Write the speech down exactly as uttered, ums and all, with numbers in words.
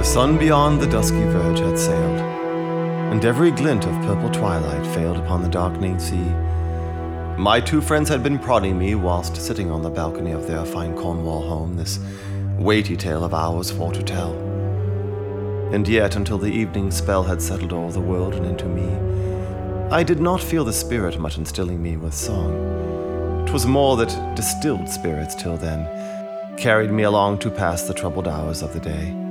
sun beyond the dusky verge had sailed, and every glint of purple twilight failed upon the darkening sea. My two friends had been prodding me whilst sitting on the balcony of their fine Cornwall home, this weighty tale of ours for to tell. And yet, until the evening spell had settled o'er the world and into me, I did not feel the spirit much instilling me with song. 'Twas more that distilled spirits till then carried me along to pass the troubled hours of the day.